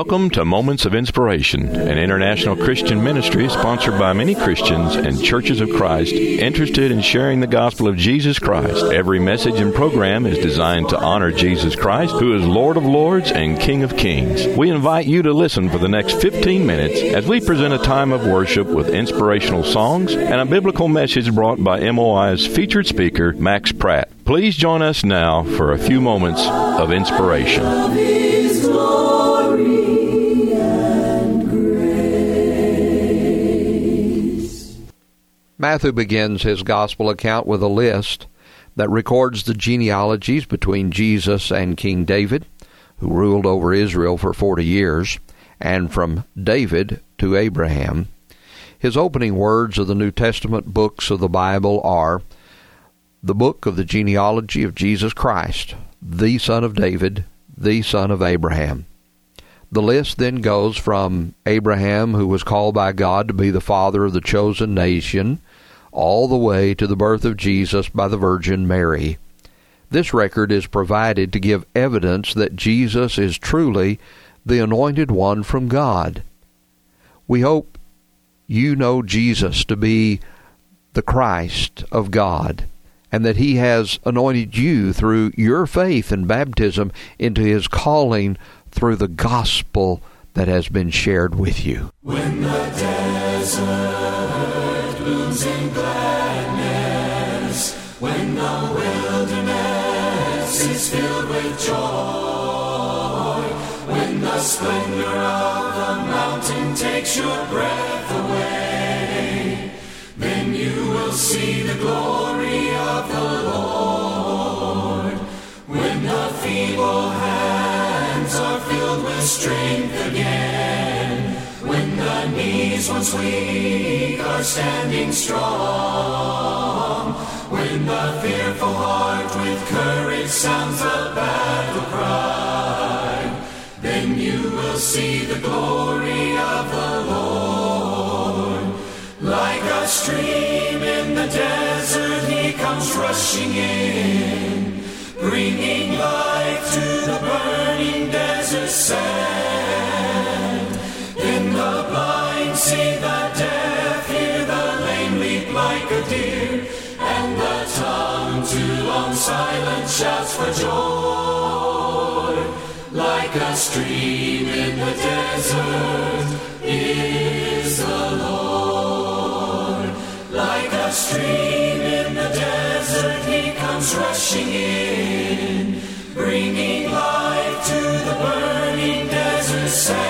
Welcome to Moments of Inspiration, an international Christian ministry sponsored by many Christians and churches of Christ interested in sharing the gospel of Jesus Christ. Every message and program is designed to honor Jesus Christ, who is Lord of Lords and King of Kings. We invite you to listen for the next 15 minutes as we present a time of worship with inspirational songs and a biblical message brought by MOI's featured speaker, Max Pratt. Please join us now for a few moments of inspiration. Matthew begins his gospel account with a list that records the genealogies between Jesus and King David, who ruled over Israel for 40 years, and from David to Abraham. His opening words of the New Testament books of the Bible are the book of the genealogy of Jesus Christ, the son of David, the son of Abraham. The list then goes from Abraham, who was called by God to be the father of the chosen nation, all the way to the birth of Jesus by the Virgin Mary. This record is provided to give evidence that Jesus is truly the anointed one from God. We hope you know Jesus to be the Christ of God, and that he has anointed you through your faith and baptism into his calling through the gospel that has been shared with you. When the desert blooms in gladness, when the wilderness is filled with joy, when the splendor of the mountain takes your breath away, then you will see the glory of the Lord. When the feeble hands are filled with strength again, when the knees once weak are standing strong, when the fearful heart with courage sounds a battle cry, then you will see the glory of the Lord. Like a stream in the desert, he comes rushing in, bringing life to the burning desert sand. Then the blind see, the deaf hear, the lame leap like a deer, and the tongue too long silent shouts for joy. Like a stream in the desert is the Lord. Like a stream in the desert, he comes rushing in, bringing life to the burning desert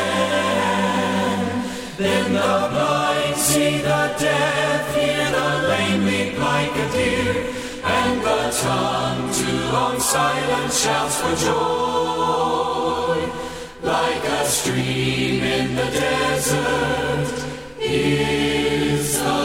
sand. Then the blind see, the deaf hear, the lame leap like a deer, and the tongue too long silent shouts for joy. Like a stream in the desert is the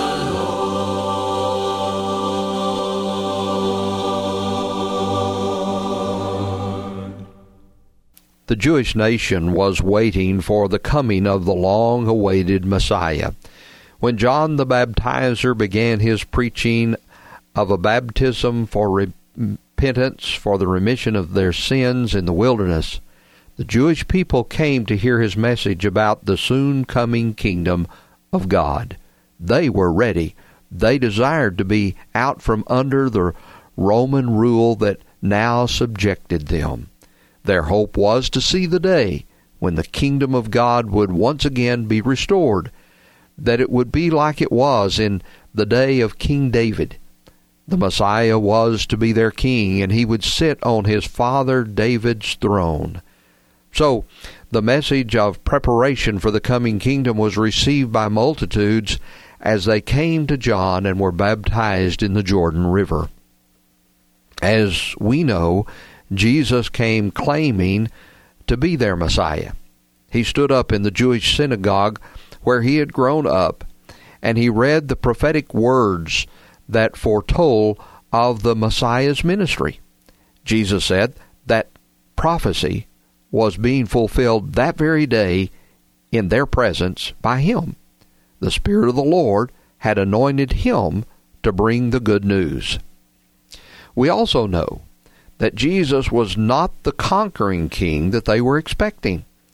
Lord. The Jewish nation was waiting for the coming of the long-awaited Messiah. When John the Baptizer began his preaching of a baptism for repentance for the remission of their sins in the wilderness, the Jewish people came to hear his message about the soon-coming kingdom of God. They were ready. They desired to be out from under the Roman rule that now subjected them. Their hope was to see the day when the kingdom of God would once again be restored, that it would be like it was in the day of King David. The Messiah was to be their king, and he would sit on his father David's throne. So, the message of preparation for the coming kingdom was received by multitudes as they came to John and were baptized in the Jordan River. As we know, Jesus came claiming to be their Messiah. He stood up in the Jewish synagogue where he had grown up, and he read the prophetic words that foretold of the Messiah's ministry. Jesus said that prophecy was being fulfilled that very day in their presence by him. The Spirit of the Lord had anointed him to bring the good news. We also know that Jesus was not the conquering king that they were expecting.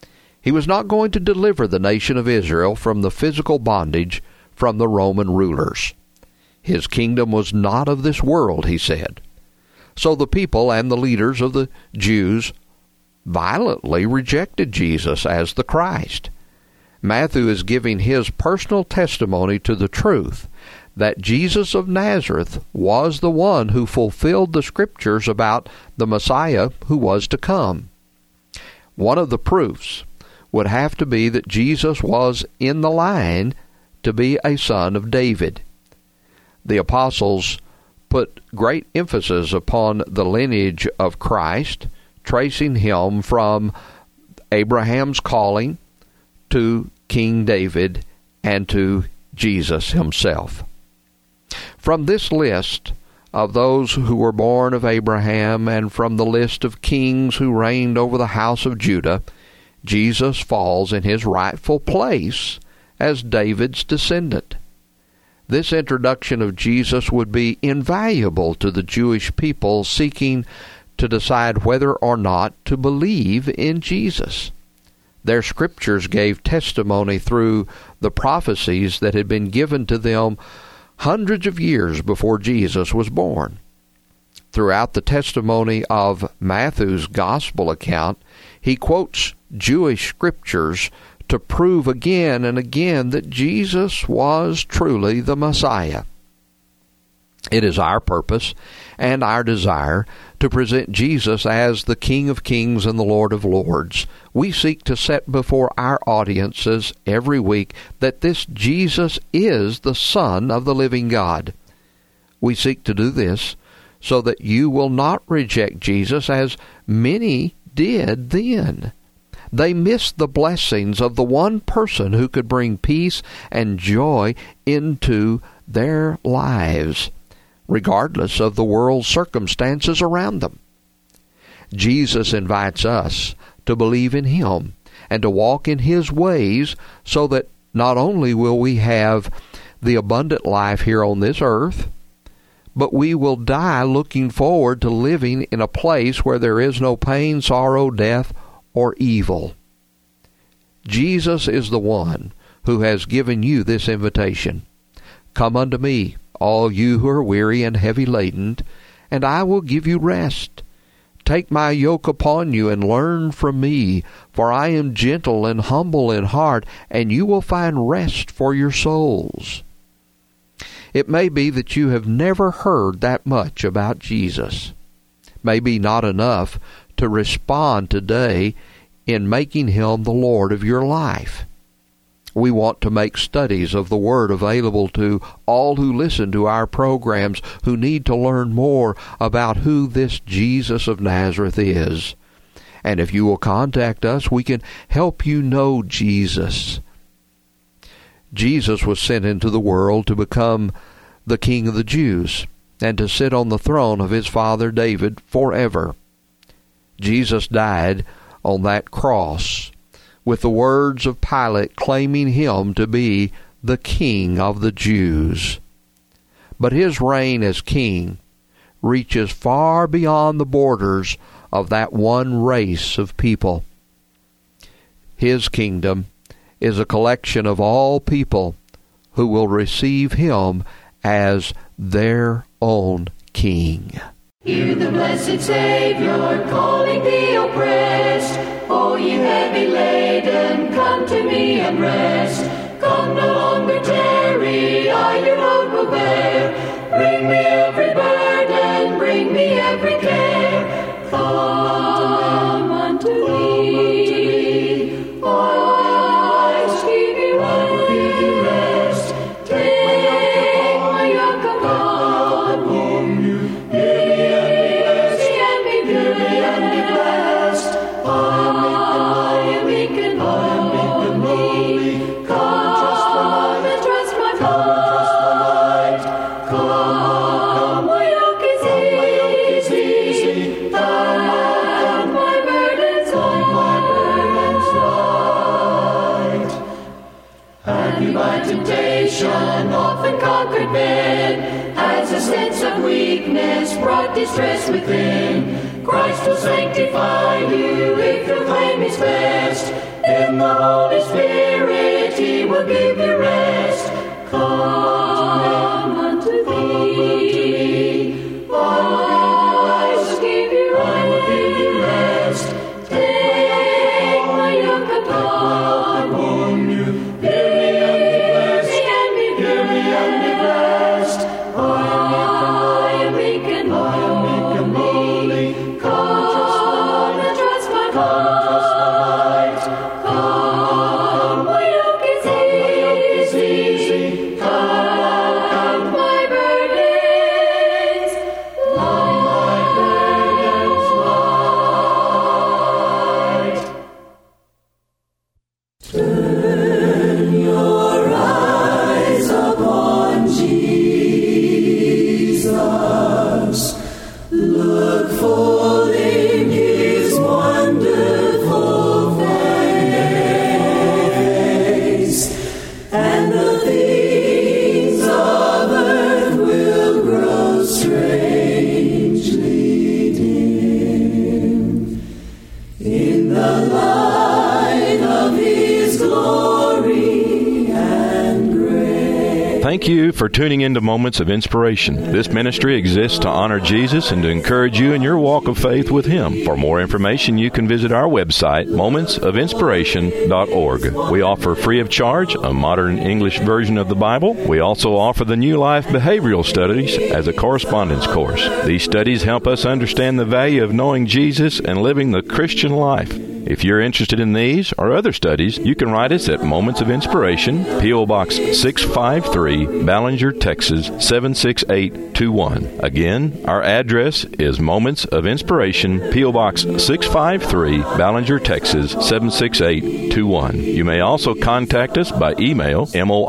He was not going to deliver the nation of Israel from the physical bondage from the Roman rulers. His kingdom was not of this world, he said. So the people and the leaders of the Jews violently rejected Jesus as the Christ. Matthew is giving his personal testimony to the truth that Jesus of Nazareth was the one who fulfilled the Scriptures about the Messiah who was to come. One of the proofs would have to be that Jesus was in the line to be a son of David. The apostles put great emphasis upon the lineage of Christ, tracing him from Abraham's calling to King David and to Jesus himself. From this list of those who were born of Abraham and from the list of kings who reigned over the house of Judah, Jesus falls in his rightful place as David's descendant. This introduction of Jesus would be invaluable to the Jewish people seeking to decide whether or not to believe in Jesus. Their scriptures gave testimony through the prophecies that had been given to them hundreds of years before Jesus was born. Throughout the testimony of Matthew's gospel account, he quotes Jewish scriptures to prove again and again that Jesus was truly the Messiah. It is our purpose and our desire to present Jesus as the King of Kings and the Lord of Lords. We seek to set before our audiences every week that this Jesus is the Son of the living God. We seek to do this so that you will not reject Jesus as many did then. They missed the blessings of the one person who could bring peace and joy into their lives, regardless of the world's circumstances around them. Jesus invites us to believe in him and to walk in his ways so that not only will we have the abundant life here on this earth, but we will die looking forward to living in a place where there is no pain, sorrow, death, or evil. Jesus is the one who has given you this invitation. Come unto me, all you who are weary and heavy laden, and I will give you rest. Take my yoke upon you and learn from me, for I am gentle and humble in heart, and you will find rest for your souls. It may be that you have never heard that much about Jesus. Maybe not enough to respond today in making him the Lord of your life. We want to make studies of the Word available to all who listen to our programs who need to learn more about who this Jesus of Nazareth is. And if you will contact us, we can help you know Jesus. Jesus was sent into the world to become the King of the Jews and to sit on the throne of his father David forever. Jesus died on that cross with the words of Pilate claiming him to be the King of the Jews. But his reign as king reaches far beyond the borders of that one race of people. His kingdom is a collection of all people who will receive him as their own king. Hear the blessed Savior calling the oppressed. O ye heavy laden, come to me and rest. Come no longer tarry, I your load will bear. Bring me every burden, bring me every care. Come unto me, I give you rest. Take my yoke upon you. Hear me and be blessed. I am meek and lowly. Come and trust my might. Come, my yoke is easy, and my burden's light. Have you by temptation often conquered men? Has a sense of weakness brought distress within? Christ will sanctify you if you claim his best. In the Holy Spirit He will give you rest. Come unto Thee. I will give you rest. Take my yoke upon you. Hear me and be blessed. I am meek and lowly. Come and trust my might. Come, my yoke is easy. Come, my burdens light. Turn your eyes upon Jesus. Look full in His wonderful face, and the things of earth will grow strangely dim in the light of His glory and grace. Thank you for tuning into Moments of Inspiration. This ministry exists to honor Jesus and to encourage you in your walk of faith with Him. For more information, you can visit our website, momentsofinspiration.org. We offer free of charge a modern English version of the Bible. We also offer the New Life Behavioral Studies as a correspondence course. These studies help us understand the value of knowing Jesus and living the Christian life. If you're interested in these or other studies, you can write us at Moments of Inspiration, P.O. Box 653, Ballinger, Texas 76821. Again, our address is Moments of Inspiration, P.O. Box 653, Ballinger, Texas 76821. You may also contact us by email,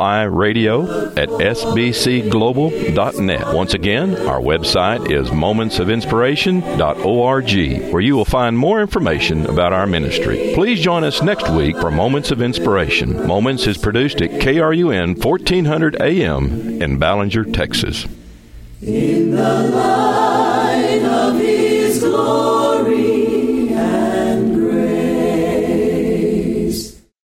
moiradio@sbcglobal.net. Once again, our website is momentsofinspiration.org, where you will find more information about our ministry. Please join us next week for Moments of Inspiration. Moments is produced at KRUN 1400 AM in Ballinger, Texas. In the light of His glory.